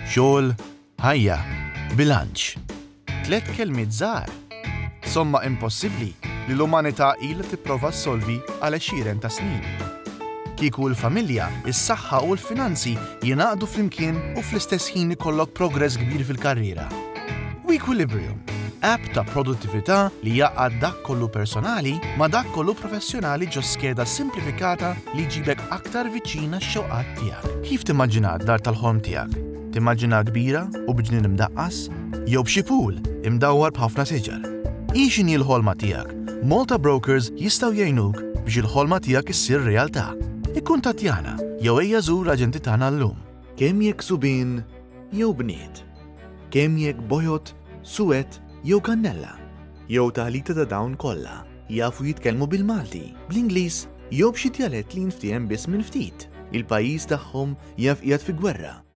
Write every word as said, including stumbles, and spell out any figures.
xogħol, ħajja, bilanċ. Tliet kelmiet żgħar. Somma impossibbli li l-umanità ilha tipprova ssolvi għal għexieren ta' snin. Kieku l-familja, is-saħħa u l-finanzi jingħaqdu flimkien u fl-istess ħin ikollok progress kbir fil-karriera. Wequilibrium, app ta' produttività li jaqgħad dak kollu personali ma' dak kollu professjonali ġo skeda simplifikata li jġibek aktar viċin għax-xewqat tiegħek. Kif timmaġina d-dar tal-ħolm tiegħek? Timmaġina kbira u b'ġnien imdaqqas? Jew b'xi pool imdawwar b'ħafna siġar? Ix inhi l-ħolma tiegħek? Malta Brokers jistgħu jgħinuk biex il-ħolma tiegħek issir realtà. Ikkuntattjana jew ejja żur aġenti tagħna llum. Kemm jekk subien jew bniet. Kemm jekk bojot, suwed jew kannella. Jew taħlita ta' dawn kollha jafu jitkellmu bil-Malti, bl-Ingliż jew b'xi djalett li jinftiehem biss minn ftit. Il-pajjiż tagħhom jaf qiegħed fi gwerra